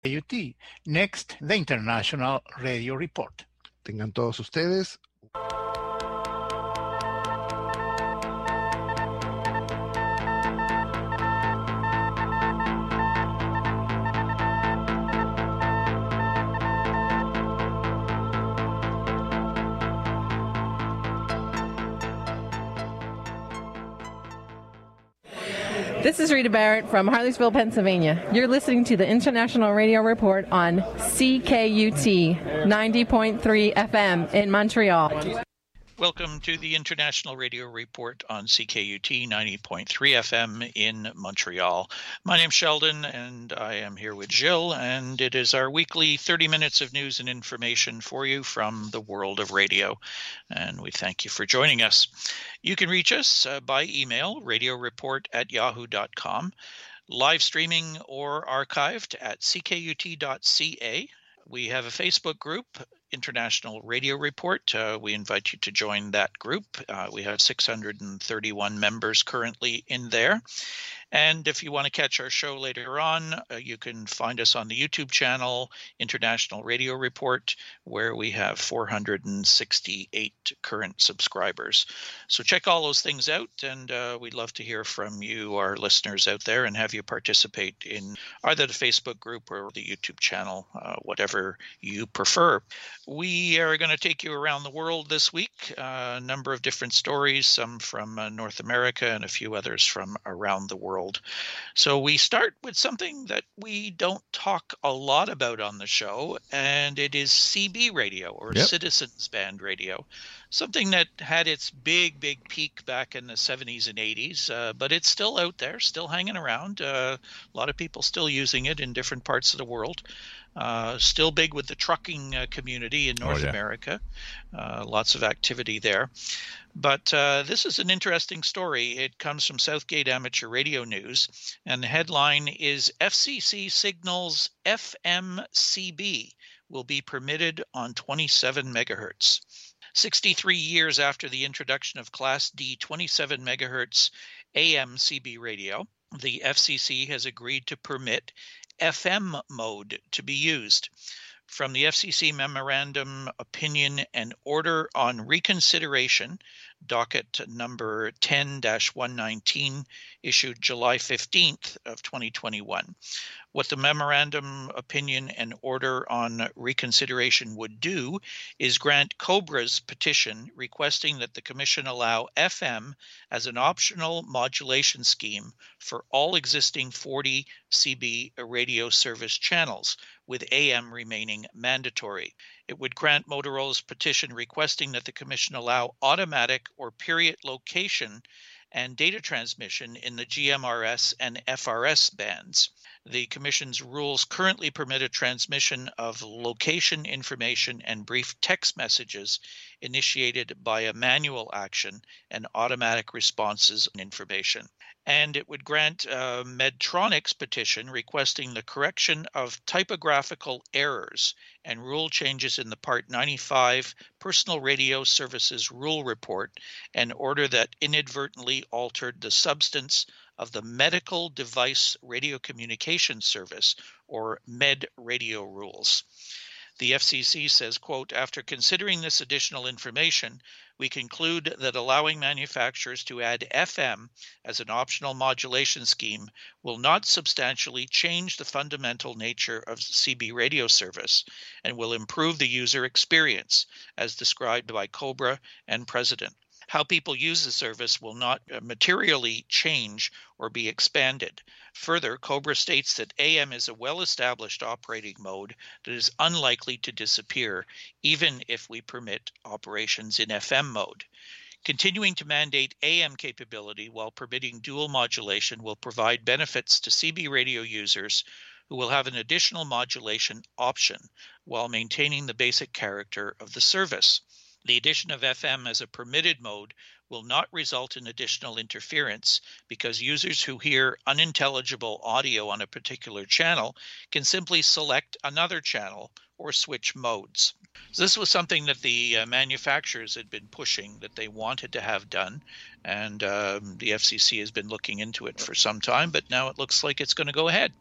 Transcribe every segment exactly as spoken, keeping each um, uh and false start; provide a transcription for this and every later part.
U T. Next, the International Radio Report. Tengan todos ustedes This is Rita Barrett from Harleysville, Pennsylvania. You're listening to the International Radio Report on C K U T ninety point three F M in Montreal. Welcome to the International Radio Report on C K U T ninety point three F M in Montreal. My name's Sheldon, and I am here with Jill, and it is our weekly thirty minutes of news and information for you from the world of radio, and we thank you for joining us. You can reach us uh, by email, radioreport at yahoo dot com, live streaming or archived at c k u t dot c a. We have a Facebook group, International Radio Report. Uh, we invite you to join that group. Uh, we have six hundred thirty-one members currently in there. And if you want to catch our show later on, uh, you can find us on the YouTube channel, International Radio Report, where we have four hundred sixty-eight current subscribers. So check all those things out, and uh, we'd love to hear from you, our listeners out there, and have you participate in either the Facebook group or the YouTube channel, uh, whatever you prefer. We are going to take you around the world this week, uh, a number of different stories, some from uh, North America and a few others from around the world. So we start with something that we don't talk a lot about on the show, and it is C B radio, or yep. Citizens Band Radio, something that had its big, big peak back in the seventies and eighties, uh, but it's still out there, still hanging around. Uh, a lot of people still using it in different parts of the world. Uh, still big with the trucking uh, community in North oh, yeah. America. Uh, lots of activity there. But uh, this is an interesting story. It comes from Southgate Amateur Radio News, and the headline is F C C signals F M C B will be permitted on twenty-seven megahertz. sixty-three years after the introduction of Class D twenty-seven megahertz A M C B radio, the F C C has agreed to permit F M mode to be used. From the F C C Memorandum, Opinion, and Order on Reconsideration, docket number ten dash one nineteen, issued July fifteenth of twenty twenty-one. What the Memorandum, Opinion, and Order on Reconsideration would do is grant COBRA's petition requesting that the Commission allow F M as an optional modulation scheme for all existing forty C B radio service channels, with A M remaining mandatory. It would grant Motorola's petition requesting that the Commission allow automatic or period location and data transmission in the G M R S and F R S bands. The Commission's rules currently permit a transmission of location information and brief text messages initiated by a manual action and automatic responses and information. And it would grant uh, Medtronic's petition requesting the correction of typographical errors and rule changes in the Part ninety-five Personal Radio Services Rule Report, an order that inadvertently altered the substance of the Medical Device Radio Communication Service, or Med Radio rules. The F C C says, quote, after considering this additional information, we conclude that allowing manufacturers to add F M as an optional modulation scheme will not substantially change the fundamental nature of C B radio service and will improve the user experience, as described by COBRA and President. How people use the service will not materially change or be expanded. Further, COBRA states that A M is a well-established operating mode that is unlikely to disappear, even if we permit operations in F M mode. Continuing to mandate A M capability while permitting dual modulation will provide benefits to C B radio users who will have an additional modulation option while maintaining the basic character of the service. The addition of F M as a permitted mode will not result in additional interference because users who hear unintelligible audio on a particular channel can simply select another channel or switch modes. So this was something that the uh, manufacturers had been pushing, that they wanted to have done, and um, the F C C has been looking into it for some time, but now it looks like it's going to go ahead.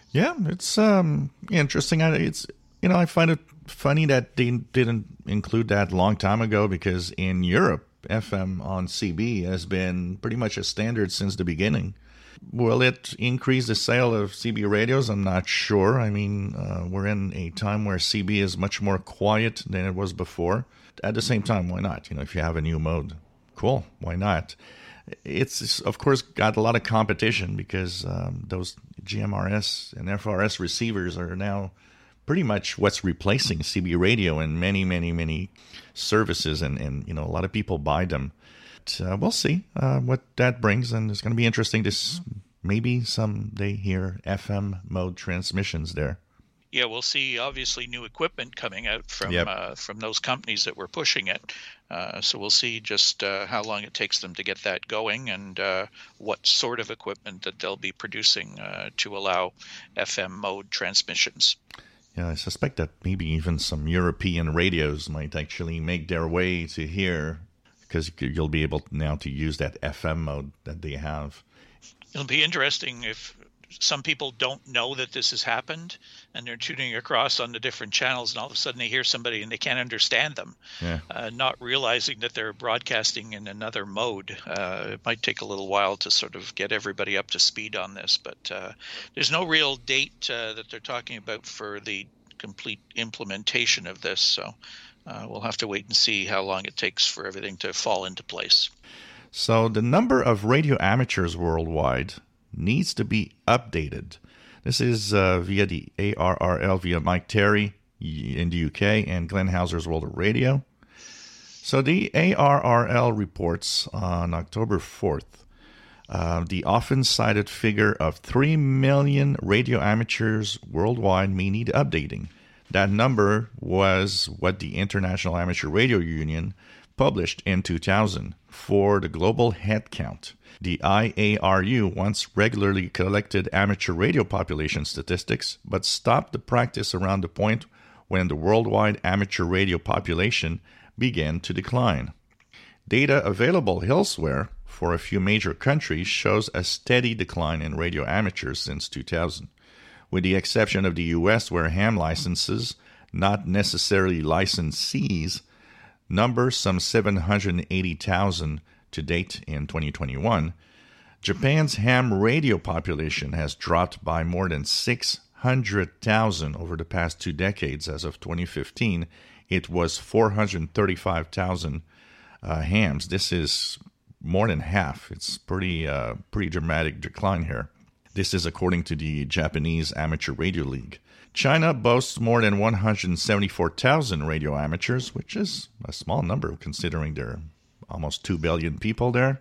Yeah, it's um, interesting. I, it's you know I find it funny that they didn't include that a long time ago, because in Europe, F M on C B has been pretty much a standard since the beginning. Will it increase the sale of C B radios? I'm not sure. I mean, uh, we're in a time where C B is much more quiet than it was before. At the same time, why not? You know, if you have a new mode, cool, why not? It's, of course, got a lot of competition because um, those G M R S and F R S receivers are now pretty much what's replacing C B radio in many, many, many services, and, and you know, a lot of people buy them. But, uh, we'll see uh, what that brings, and it's going to be interesting to s- maybe someday hear F M mode transmissions there. Yeah, we'll see obviously new equipment coming out from Yep. uh, from those companies that were pushing it. Uh, so we'll see just uh, how long it takes them to get that going, and uh, what sort of equipment that they'll be producing uh, to allow F M mode transmissions. Yeah, I suspect that maybe even some European radios might actually make their way to here, because you'll be able now to use that F M mode that they have. It'll be interesting if some people don't know that this has happened, and they're tuning across on the different channels, and all of a sudden they hear somebody and they can't understand them, Yeah. uh, not realizing that they're broadcasting in another mode. Uh, it might take a little while to sort of get everybody up to speed on this, but uh, there's no real date uh, that they're talking about for the complete implementation of this. So uh, we'll have to wait and see how long it takes for everything to fall into place. So the number of radio amateurs worldwide needs to be updated. This is uh, via the A R R L, via Mike Terry in the U K and Glenn Hauser's World of Radio. So the A R R L reports on October fourth uh, the often cited figure of three million radio amateurs worldwide may need updating. That number was what the International Amateur Radio Union published in two thousand for the global head count. The I A R U once regularly collected amateur radio population statistics, but stopped the practice around the point when the worldwide amateur radio population began to decline. Data available elsewhere for a few major countries shows a steady decline in radio amateurs since two thousand, with the exception of the U S, where ham licenses, not necessarily licensees, number some seven hundred eighty thousand to date in twenty twenty-one. Japan's ham radio population has dropped by more than six hundred thousand over the past two decades. As of twenty fifteen, it was four hundred thirty-five thousand uh, hams. This is more than half. It's pretty uh, pretty dramatic decline here. This is according to the Japanese Amateur Radio League. China boasts more than one hundred seventy-four thousand radio amateurs, which is a small number considering there are almost two billion people there.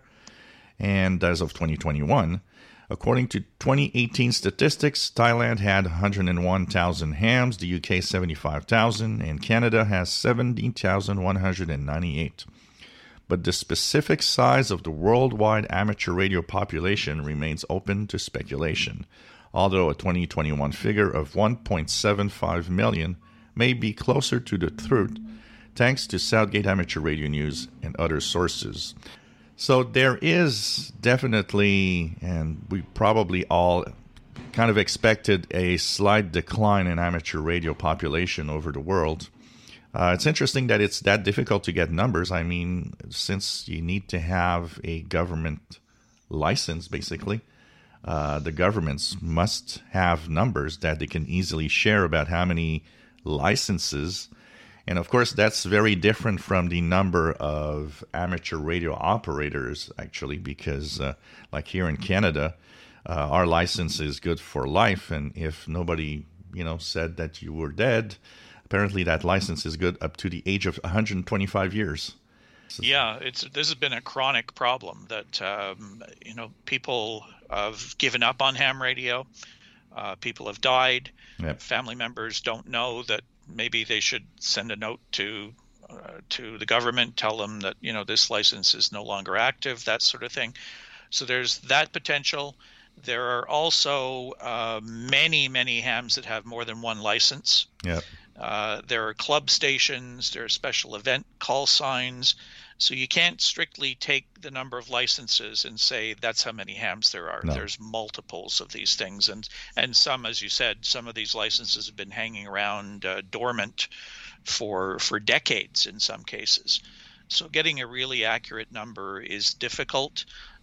And as of twenty twenty-one, according to twenty eighteen statistics, Thailand had one hundred one thousand hams, the U K seventy-five thousand, and Canada has seventeen thousand one hundred ninety-eight. But the specific size of the worldwide amateur radio population remains open to speculation, although a twenty twenty-one figure of one point seven five million may be closer to the truth, thanks to Southgate Amateur Radio News and other sources. So there is definitely, and we probably all kind of expected, a slight decline in amateur radio population over the world. Uh, it's interesting that it's that difficult to get numbers. I mean, since you need to have a government license, basically, uh, the governments must have numbers that they can easily share about how many licenses. And of course, that's very different from the number of amateur radio operators, actually, because uh, like here in Canada, uh, our license is good for life. And if nobody, you know, said that you were dead, apparently that license is good up to the age of one hundred twenty-five years. Yeah, it's this has been a chronic problem that, um, you know, people have given up on ham radio. Uh, people have died. Yep. Family members don't know that maybe they should send a note to uh, to the government, tell them that, you know, this license is no longer active, that sort of thing. So there's that potential. There are also uh, many, many hams that have more than one license. Yeah. Uh, there are club stations, there are special event call signs, So you can't strictly take the number of licenses and say that's how many hams there are. No. There's multiples of these things. And, and some, as you said, some of these licenses have been hanging around uh, dormant for for decades in some cases. So getting a really accurate number is difficult.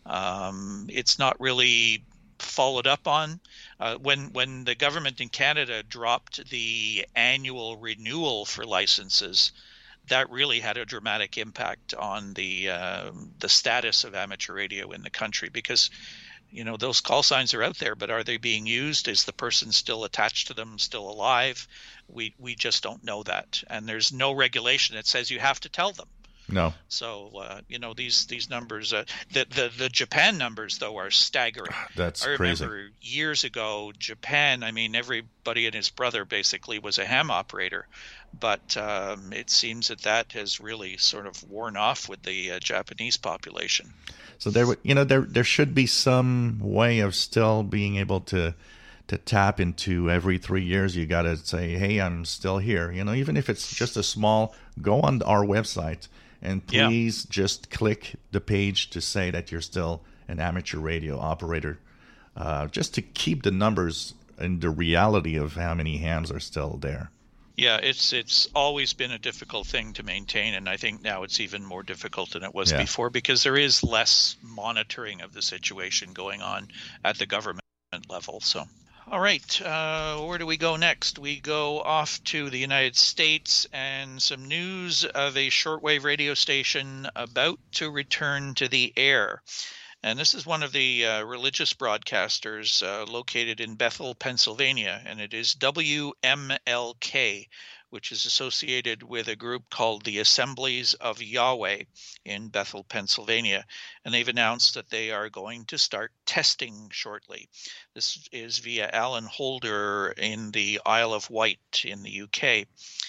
Um, it's not really followed up on. Uh, when when the government in Canada dropped the annual renewal for licenses, that really had a dramatic impact on the uh, the status of amateur radio in the country, because you know those call signs are out there, but are they being used? Is the person still attached to them, still alive? We we just don't know that, and there's no regulation that says you have to tell them. No. So uh, you know these these numbers, uh, the the the Japan numbers though are staggering. That's I remember crazy. years ago, Japan. I mean, everybody and his brother basically was a ham operator, but um, it seems that that has really sort of worn off with the uh, Japanese population. So there, would- you know, there there should be some way of still being able to to tap into every three years. You got to say, hey, I'm still here. You know, even if it's just a small, go on our website and please yeah. just click the page to say that you're still an amateur radio operator, uh, just to keep the numbers and the reality of how many hams are still there. Yeah, it's it's always been a difficult thing to maintain, and I think now it's even more difficult than it was Yeah. before, because there is less monitoring of the situation going on at the government level. So, all right, uh, where do we go next? We go off to the United States and some news of a shortwave radio station about to return to the air. And this is one of the uh, religious broadcasters uh, located in Bethel, Pennsylvania, and it is W M L K, which is associated with a group called the Assemblies of Yahweh in Bethel, Pennsylvania. And they've announced that they are going to start testing shortly. This is via Alan Holder in the Isle of Wight in the U K.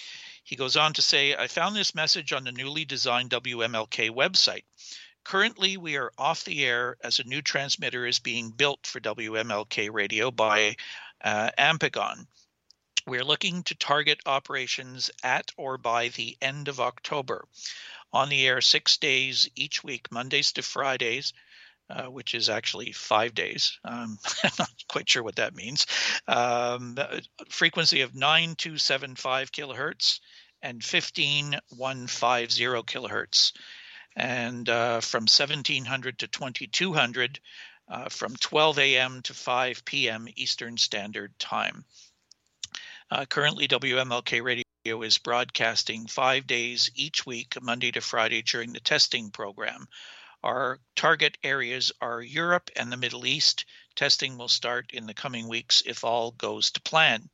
He goes on to say, I found this message on the newly designed W M L K website. Currently, we are off the air as a new transmitter is being built for W M L K radio by uh, Amphigon. We're looking to target operations at or by the end of October. On the air six days each week, Mondays to Fridays, uh, which is actually five days. Um, I'm not quite sure what that means. Um, frequency of nine two seven five kilohertz and fifteen one fifty kilohertz. And uh, from seventeen hundred to twenty-two hundred, uh, from twelve a.m. to five p.m. Eastern Standard Time. Uh, currently, W M L K Radio is broadcasting five days each week, Monday to Friday, during the testing program. Our target areas are Europe and the Middle East. Testing will start in the coming weeks if all goes to plan.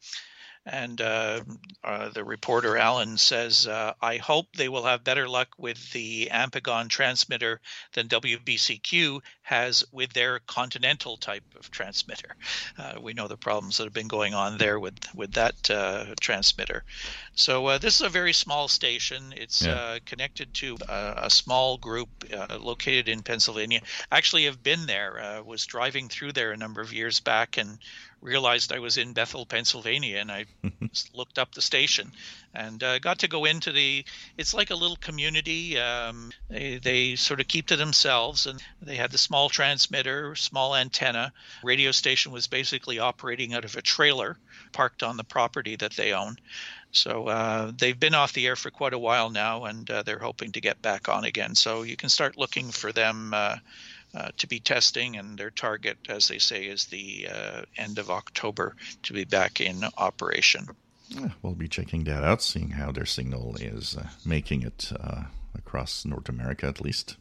And uh, uh, the reporter, Alan, says, uh, I hope they will have better luck with the Amphigon transmitter than W B C Q has with their Continental type of transmitter. Uh, we know the problems that have been going on there with, with that uh, transmitter. So uh, this is a very small station. It's yeah. uh, connected to a, a small group uh, located in Pennsylvania. Actually, I've been there, uh, was driving through there a number of years back and realized I was in Bethel, Pennsylvania, and I looked up the station and uh, got to go into the, it's like a little community. Um, they, they sort of keep to themselves, and they had the small transmitter, small antenna. Radio station was basically operating out of a trailer parked on the property that they own. So uh, they've been off the air for quite a while now, and uh, they're hoping to get back on again. So you can start looking for them uh, Uh, to be testing, and their target, as they say, is the uh, end of October to be back in operation. We'll be checking that out, seeing how their signal is uh, making it uh, across North America, at least.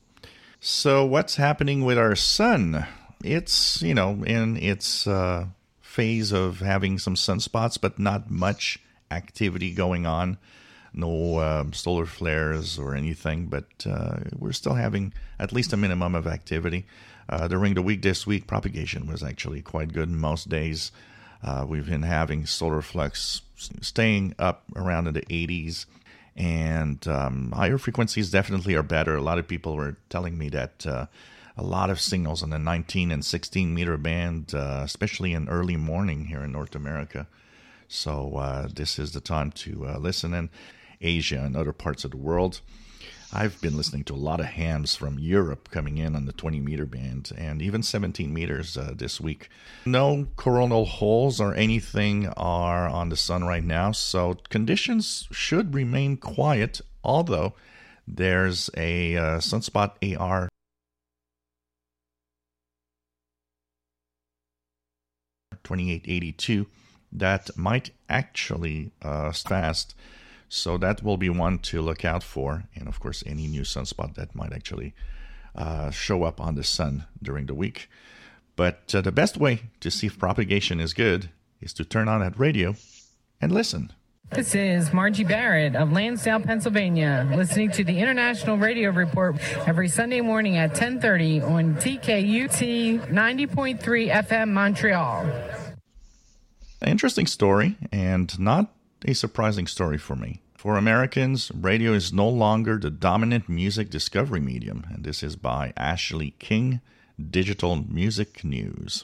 So what's happening with our sun? It's, you know, in its uh, phase of having some sunspots, but not much activity going on. No uh, solar flares or anything, but uh, we're still having at least a minimum of activity. Uh, during the week this week, propagation was actually quite good most days. Uh, we've been having solar flux staying up around in the eighties, and um, higher frequencies definitely are better. A lot of people were telling me that uh, a lot of signals on the nineteen and sixteen meter band, uh, especially in early morning here in North America. So uh, this is the time to uh, listen in Asia and other parts of the world. I've been listening to a lot of hams from Europe coming in on the twenty meter band and even seventeen meters uh, this week. No coronal holes or anything are on the sun right now, so conditions should remain quiet, although there's a uh, Sunspot A R twenty-eight eighty-two that might actually uh, fast. So that will be one to look out for. And of course, any new sunspot that might actually uh, show up on the sun during the week. But uh, the best way to see if propagation is good is to turn on that radio and listen. This is Margie Barrett of Lansdale, Pennsylvania, listening to the International Radio Report every Sunday morning at ten thirty on T K U T ninety point three F M Montreal. Interesting story, and not a surprising story for me. For Americans, radio is no longer the dominant music discovery medium, and this is by Ashley King, Digital Music News.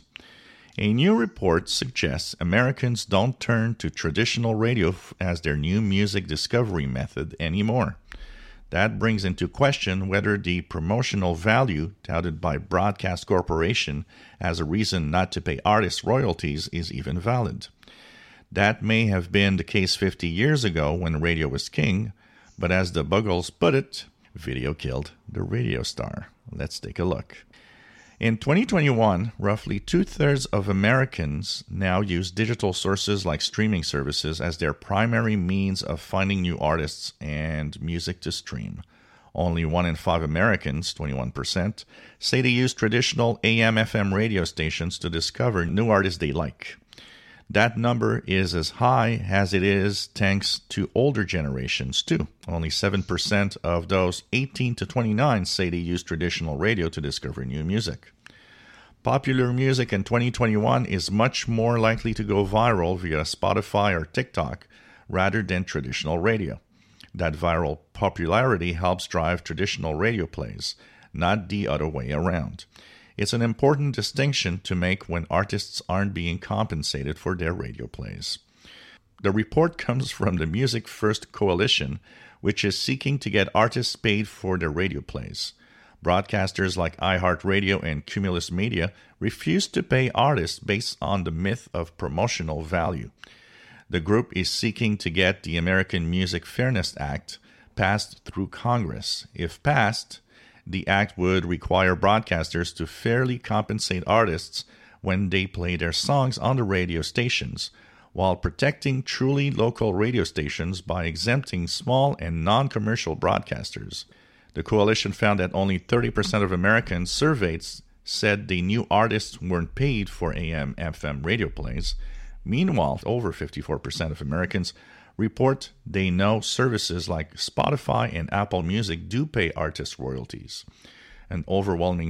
A new report suggests Americans don't turn to traditional radio as their new music discovery method anymore. That brings into question whether the promotional value touted by Broadcast Corporation as a reason not to pay artists royalties is even valid. That may have been the case fifty years ago when radio was king, but as the Buggles put it, video killed the radio star. Let's take a look. In twenty twenty-one, roughly two-thirds of Americans now use digital sources like streaming services as their primary means of finding new artists and music to stream. Only one in five Americans, twenty-one percent, say they use traditional A M F M radio stations to discover new artists they like. That number is as high as it is thanks to older generations, too. Only seven percent of those eighteen to twenty-nine say they use traditional radio to discover new music. Popular music in twenty twenty-one is much more likely to go viral via Spotify or TikTok rather than traditional radio. That viral popularity helps drive traditional radio plays, not the other way around. It's an important distinction to make when artists aren't being compensated for their radio plays. The report comes from the Music First Coalition, which is seeking to get artists paid for their radio plays. Broadcasters like iHeartRadio and Cumulus Media refuse to pay artists based on the myth of promotional value. The group is seeking to get the American Music Fairness Act passed through Congress. If passed, the act would require broadcasters to fairly compensate artists when they play their songs on the radio stations, while protecting truly local radio stations by exempting small and non-commercial broadcasters. The coalition found that only thirty percent of Americans surveyed said they knew artists weren't paid for A M F M radio plays. Meanwhile, over fifty-four percent of Americans report they know services like Spotify and Apple Music do pay artists royalties. An overwhelming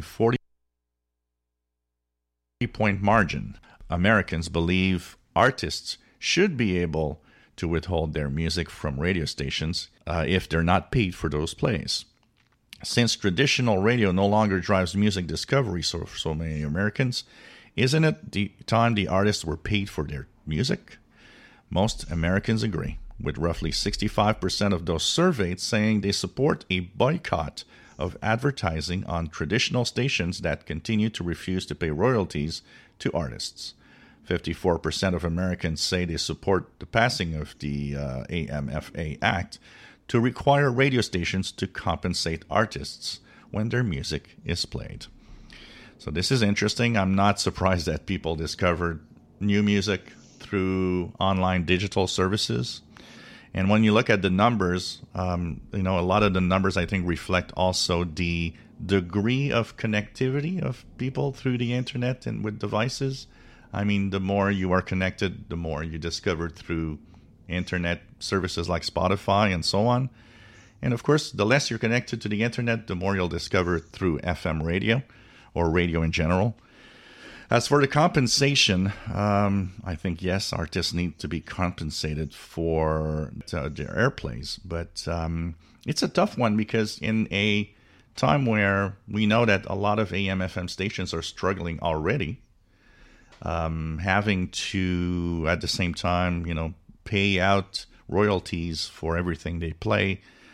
forty-point margin. Americans believe artists should be able to withhold their music from radio stations uh, if they're not paid for those plays. Since traditional radio no longer drives music discovery for so many Americans, isn't it the time the artists were paid for their music? Most Americans agree, with roughly sixty-five percent of those surveyed saying they support a boycott of advertising on traditional stations that continue to refuse to pay royalties to artists. fifty-four percent of Americans say they support the passing of the uh, A M F A Act to require radio stations to compensate artists when their music is played. So this is interesting. I'm not surprised that people discovered new music through online digital services. And when you look at the numbers, um, you know, a lot of the numbers, I think, reflect also the degree of connectivity of people through the internet and with devices. I mean, the more you are connected, the more you discover through internet services like Spotify and so on. And of course, the less you're connected to the internet, the more you'll discover through F M radio or radio in general. As for the compensation, um, I think, yes, artists need to be compensated for uh, their airplays. But um, it's a tough one because in a time where we know that a lot of A M F M stations are struggling already, um, having to, at the same time, you know, pay out royalties for everything they play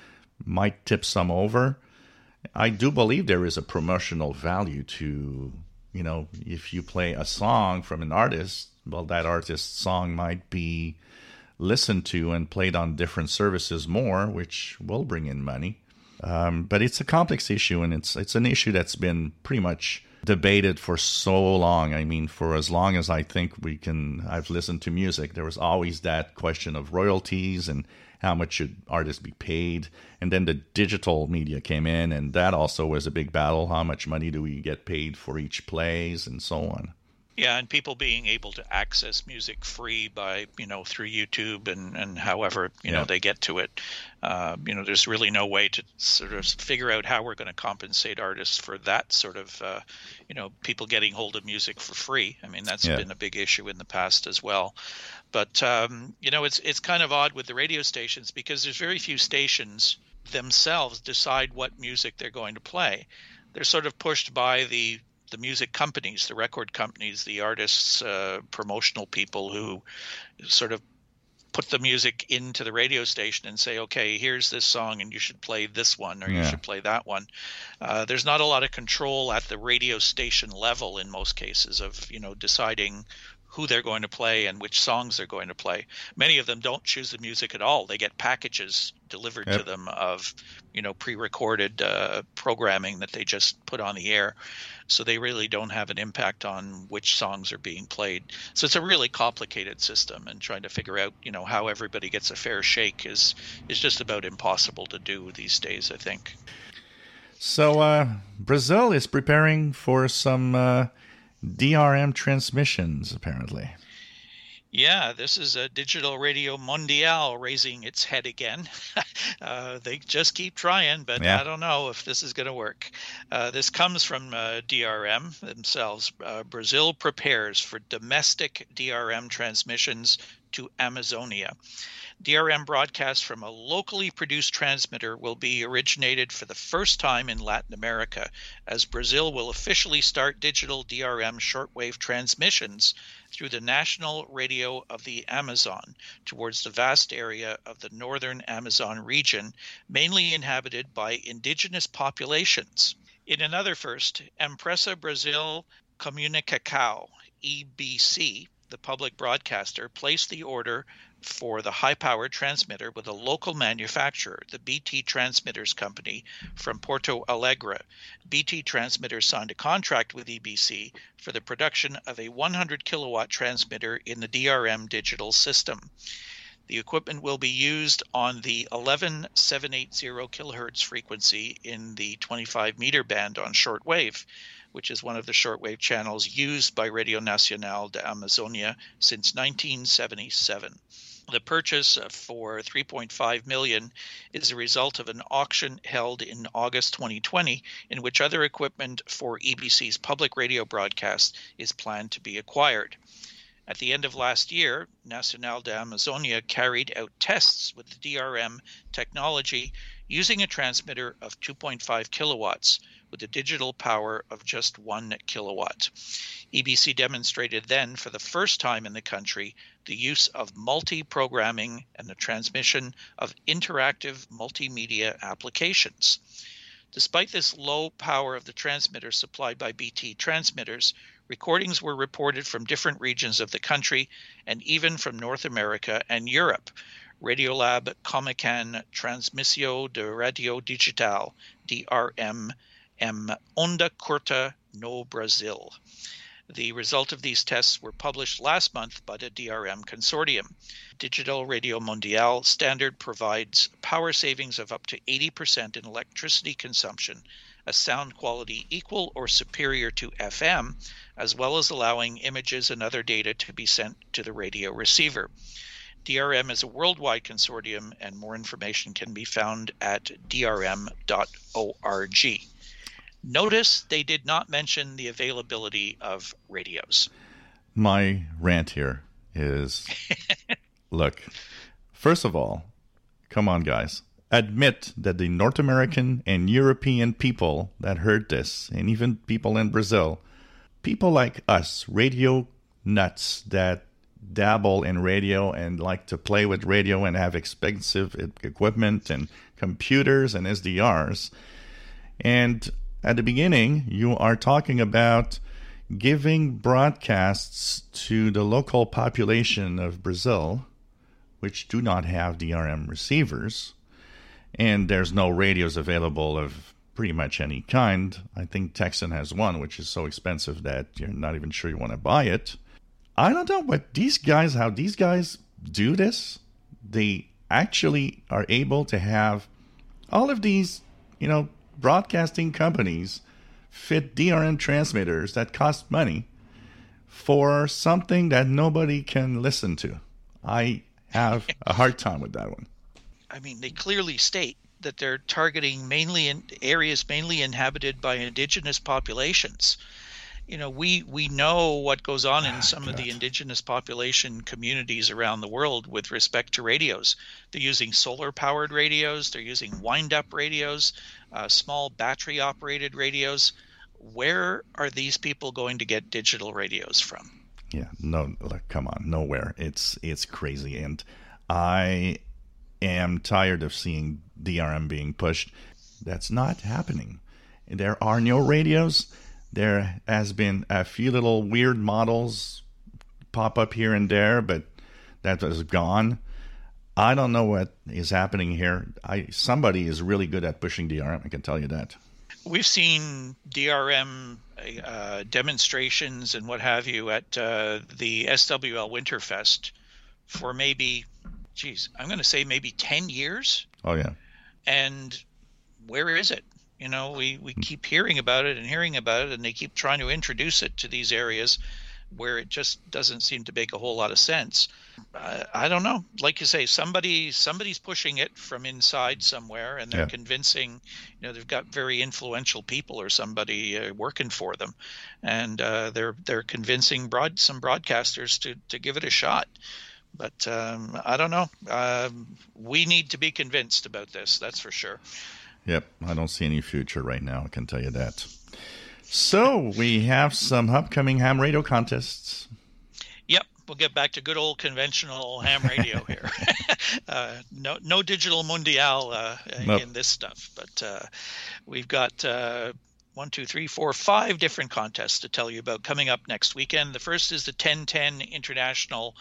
might tip some over. I do believe there is a promotional value to, you know, if you play a song from an artist, well, that artist's song might be listened to and played on different services more, which will bring in money. Um, but it's a complex issue, and it's it's an issue that's been pretty much debated for so long. I mean, for as long as I think we can, I've listened to music, there was always that question of royalties and how much should artists be paid. And then the digital media came in, and that also was a big battle. How much money do we get paid for each plays and so on? Yeah, and people being able to access music free by, you know, through YouTube and, and however, you Yeah. know, they get to it. Uh, you know, there's really no way to sort of figure out how we're going to compensate artists for that sort of, uh, you know, people getting hold of music for free. I mean, that's Yeah. been a big issue in the past as well. But, um, you know, it's it's kind of odd with the radio stations because there's very few stations themselves decide what music they're going to play. They're sort of pushed by the the music companies, the record companies, the artists, uh, promotional people who sort of put the music into the radio station and say, okay, here's this song and you should play this one or Yeah. you should play that one. Uh, there's not a lot of control at the radio station level in most cases of, you know, deciding who they're going to play and which songs they're going to play. Many of them don't choose the music at all. They get packages delivered Yep. to them of, you know, pre-recorded uh, programming that they just put on the air. So they really don't have an impact on which songs are being played. So it's a really complicated system, and trying to figure out, you know, how everybody gets a fair shake is is just about impossible to do these days, I think. So uh, Brazil is preparing for some uh, D R M transmissions, apparently. Yeah, this is a Digital Radio Mondial raising its head again. uh, they just keep trying, but Yeah. I don't know if this is going to work. Uh, this comes from uh, D R M themselves. Uh, Brazil prepares for domestic D R M transmissions to Amazonia. D R M broadcasts from a locally produced transmitter will be originated for the first time in Latin America, as Brazil will officially start digital D R M shortwave transmissions through the National Radio of the Amazon towards the vast area of the northern Amazon region, mainly inhabited by indigenous populations. In another first, Empresa Brasil Comunicação, E B C, the public broadcaster, placed the order for the high-powered transmitter with a local manufacturer, the B T Transmitters Company from Porto Alegre. B T Transmitters signed a contract with E B C for the production of a one hundred kilowatt transmitter in the D R M digital system. The equipment will be used on the eleven seven eighty kilohertz frequency in the twenty-five meter band on shortwave, which is one of the shortwave channels used by Radio Nacional de Amazonia since nineteen seventy-seven. The purchase for three point five million dollars is a result of an auction held in August twenty twenty, in which other equipment for E B C's public radio broadcast is planned to be acquired. At the end of last year, Nacional de Amazonia carried out tests with the D R M technology using a transmitter of two point five kilowatts with a digital power of just one kilowatt. E B C demonstrated then for the first time in the country the use of multi-programming and the transmission of interactive multimedia applications. Despite this low power of the transmitter supplied by B T transmitters, recordings were reported from different regions of the country and even from North America and Europe. Radiolab Comican Transmissio de Radio Digital, D R M, em Onda Curta no Brasil. The result of these tests were published last month by the D R M consortium. Digital Radio Mondial standard provides power savings of up to eighty percent in electricity consumption, a sound quality equal or superior to F M, as well as allowing images and other data to be sent to the radio receiver. D R M is a worldwide consortium, and more information can be found at d r m dot org. Notice they did not mention the availability of radios. My rant here is, look, first of all, come on, guys. Admit that the North American and European people that heard this, and even people in Brazil, people like us, radio nuts that dabble in radio and like to play with radio and have expensive equipment and computers and S D Rs. And at the beginning, you are talking about giving broadcasts to the local population of Brazil, which do not have D R M receivers, and there's no radios available of pretty much any kind. I think Texan has one, which is so expensive that you're not even sure you want to buy it. I don't know what these guys, how these guys do this. They actually are able to have all of these, you know, broadcasting companies fit D R M transmitters that cost money for something that nobody can listen to. I have a hard time with that one. I mean, they clearly state that they're targeting mainly in areas mainly inhabited by indigenous populations. You know, we, we know what goes on in some of the indigenous population communities around the world with respect to radios. They're using solar-powered radios. They're using wind-up radios, uh, small battery-operated radios. Where are these people going to get digital radios from? Yeah, no, like, come on, nowhere. It's it's crazy, and I am tired of seeing D R M being pushed. That's not happening. There are no radios. There has been a few little weird models pop up here and there, but that is gone. I don't know what is happening here. I somebody is really good at pushing D R M, I can tell you that. We've seen D R M uh, demonstrations and what have you at uh, the S W L Winterfest for maybe, geez, I'm going to say maybe ten years. Oh, yeah. And where is it? You know, we, we keep hearing about it and hearing about it, and they keep trying to introduce it to these areas where it just doesn't seem to make a whole lot of sense. Uh, I don't know. Like you say, somebody somebody's pushing it from inside somewhere, and they're yeah. convincing, you know, they've got very influential people or somebody uh, working for them, and uh, they're they're convincing broad some broadcasters to, to give it a shot. But um, I don't know. Um, we need to be convinced about this, that's for sure. Yep, I don't see any future right now, I can tell you that. So we have some upcoming ham radio contests. Yep, we'll get back to good old conventional ham radio here. uh, no, no digital mundial uh, nope. in this stuff, but uh, we've got uh, one, two, three, four, five different contests to tell you about coming up next weekend. The first is the ten ten International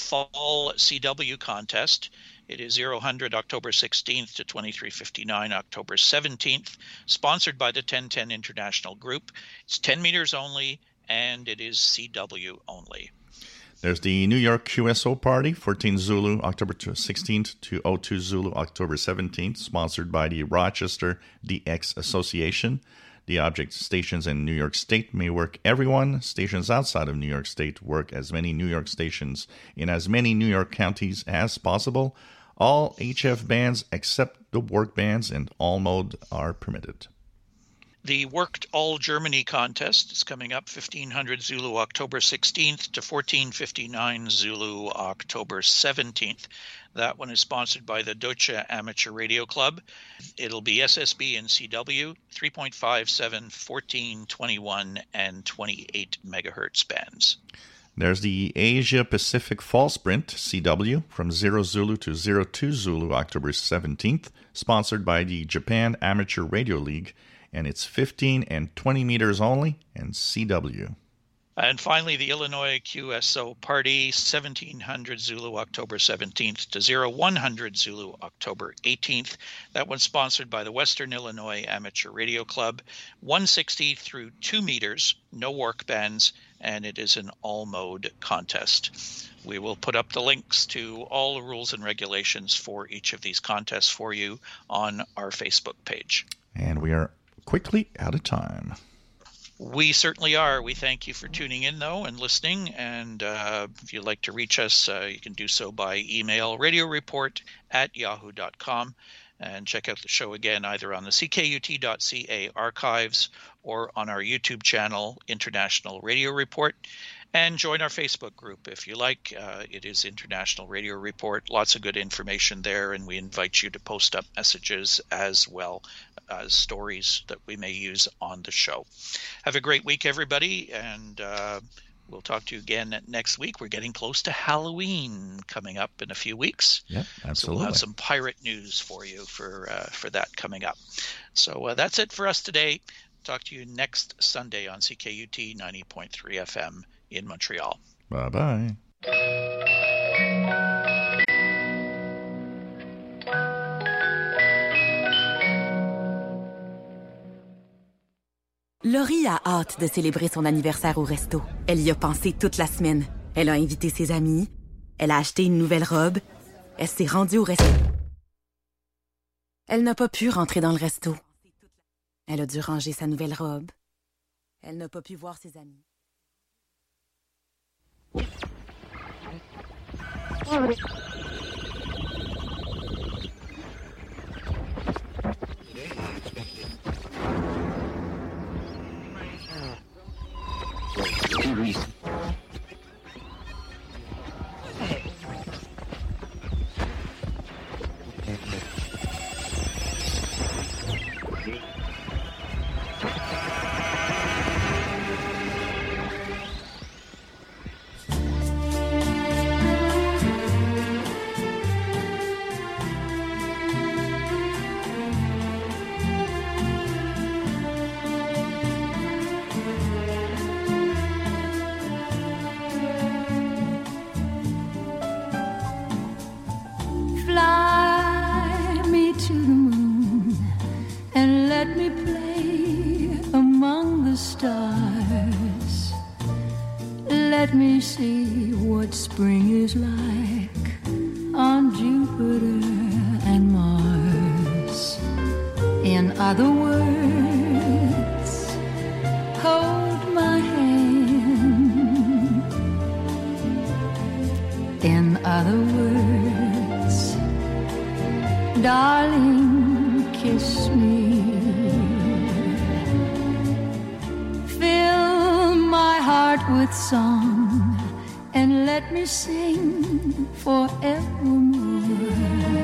Fall C W Contest. It is zero hundred October sixteenth to twenty-three fifty-nine October seventeenth, sponsored by the ten ten International Group. It's ten meters only, and it is C W only. There's the New York Q S O Party, fourteen Zulu October sixteenth to oh two Zulu October seventeenth, sponsored by the Rochester D X Association. The object stations in New York State may work everyone. Stations outside of New York State work as many New York stations in as many New York counties as possible. All H F bands except the work bands and all mode are permitted. The Worked All Germany contest is coming up fifteen hundred Zulu October sixteenth to fourteen fifty-nine Zulu October seventeenth. That one is sponsored by the Deutsche Amateur Radio Club. It'll be S S B and C W, three point five seven, fourteen, twenty-one, and twenty-eight megahertz bands. There's the Asia Pacific Fall Sprint, C W, from zero Zulu to zero two Zulu October seventeenth, sponsored by the Japan Amateur Radio League, and it's fifteen and twenty meters only, and C W. And finally, the Illinois Q S O Party, seventeen hundred Zulu October seventeenth to zero one hundred Zulu October eighteenth. That one's sponsored by the Western Illinois Amateur Radio Club, one sixty through two meters, no work bands, and it is an all-mode contest. We will put up the links to all the rules and regulations for each of these contests for you on our Facebook page. And we are quickly out of time. We certainly are. We thank you for tuning in, though, and listening. And uh, if you'd like to reach us, uh, you can do so by email, radioreport at yahoo dot com. And check out the show again either on the C K U T dot C A archives or on our YouTube channel, International Radio Report. And join our Facebook group if you like. Uh, it is International Radio Report. Lots of good information there, and we invite you to post up messages as well as stories that we may use on the show. Have a great week, everybody, and uh, We'll talk to you again next week. We're getting close to Halloween coming up in a few weeks. Yep, absolutely. So we'll have some pirate news for you for uh, for that coming up. So uh, that's it for us today. Talk to you next Sunday on C K U T ninety point three F M in Montreal. Bye-bye. Laurie a hâte de célébrer son anniversaire au resto. Elle y a pensé toute la semaine. Elle a invité ses amis. Elle a acheté une nouvelle robe. Elle s'est rendue au resto. Elle n'a pas pu rentrer dans le resto. Elle a dû ranger sa nouvelle robe. Elle n'a pas pu voir ses amis. Let me see what spring is like on Jupiter and Mars. In other words, hold my hand. In other words, darling, kiss me. Fill my heart with song and let me sing forevermore.